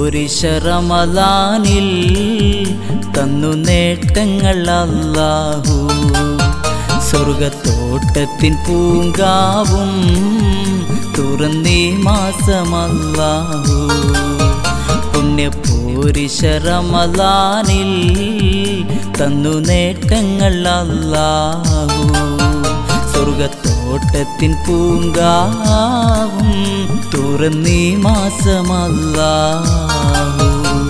പോരിശ റമളാനിൽ തന്നു നേട്ടങ്ങൾ അല്ലാഹു. സ്വർഗത്തോട്ടത്തിൻ പൂങ്കാവും തുറന്നീ മാസമല്ലാഹു. പുണ്യപോരിശ റമളാനിൽ തന്നു നേട്ടങ്ങൾ അല്ലാഹു. സ്വർഗത്തോട്ടത്തിൻ പൂങ്കാവും തുറന്നീ മാസമല്ലാഹു.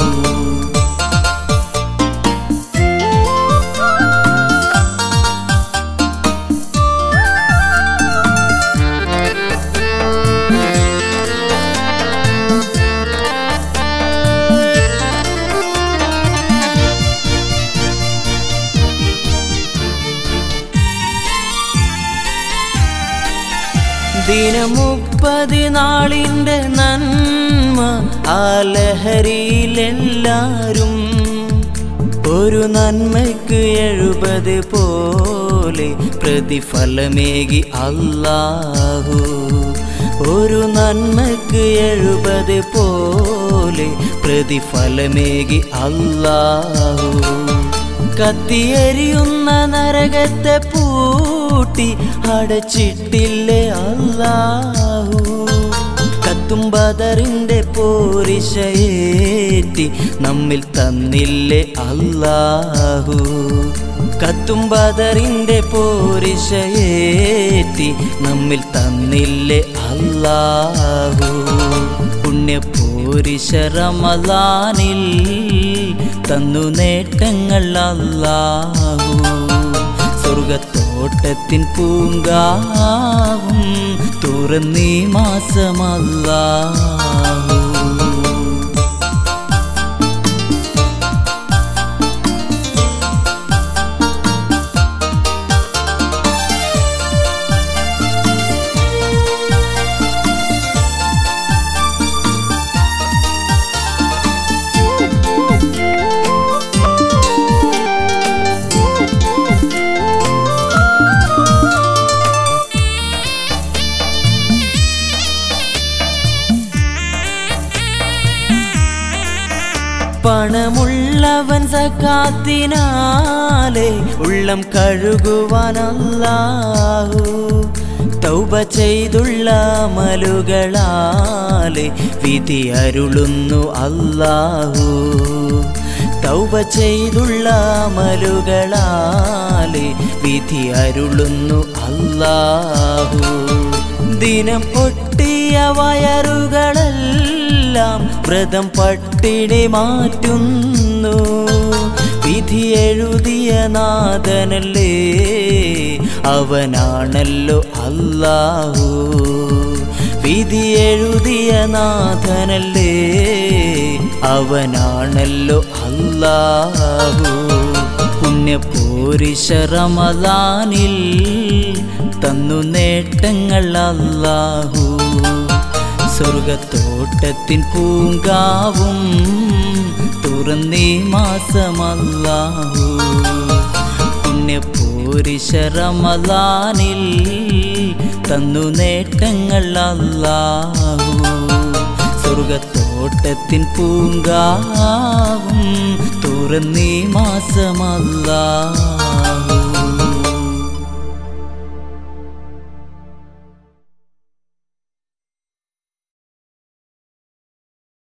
ദിനം 30 നാളിൻ്റെ നന്മ ആ ലഹരിയിലെല്ലാരും. ഒരു നന്മയ്ക്ക് 70 പോലെ പ്രതിഫലമേകി അല്ലാഹു. ഒരു നന്മയ്ക്ക് 70 പോലെ പ്രതിഫലമേകി അല്ലാഹു. കത്തിയെരിയുന്ന നരകത്തെ പൂട്ടി അടച്ചിട്ടില്ലേ അല്ലാഹു. കത്തും ബദറിൻ്റെ പോരിശയേറ്റി നമ്മിൽ തന്നില്ലേ അല്ലാഹു. കത്തും ബദറിൻ്റെ പോരിശയേറ്റി നമ്മിൽ തന്നില്ലേ അല്ലാഹു. പുണ്യപോരിശ റമളാനിൽ തന്നു നേട്ടങ്ങൾ അല്ലാഹു. സ്വർഗത്തോട്ടത്തിൻ പൂങ്കാവും തുറന്നീ മാസമല്ലാഹു. പണമുള്ളവൻ സക്കാത്തിനാലെ ഉള്ളം കഴുകുവാൻ അല്ലാഹു. തൗബ ചെയ്തുള്ള അമലുകളാലെ വിധി അരുളുന്നു അല്ലാഹു. തൗബ ചെയ്തുള്ള അമലുകളാലെ വിധി അരുളുന്നു അല്ലാഹു. ദിനം പൊട്ടിയ വയറുകളെല്ലാം വ്രതം പട്ടിണി മാറ്റുന്നു. വിധി എഴുതിയ നാഥനല്ലേ അവനാണല്ലോ അല്ലാഹു. വിധി എഴുതിയ നാഥനല്ലേ അവനാണല്ലോ അല്ലാഹു. പുണ്യപോരിശ റമളാനിൽ തന്നു നേട്ടങ്ങൾ അല്ലാഹു. സ്വർഗത്തോട്ടത്തിൻ പൂങ്കാവും തുറന്നീ മാസമല്ലാഹു. പുണ്യപോരിശ റമളാനിൽ തന്നു നേട്ടങ്ങൾ അല്ലാഹു. സ്വർഗത്തോട്ടത്തിൻ പൂങ്കാവും തുറന്നീ മാസമല്ലാഹു.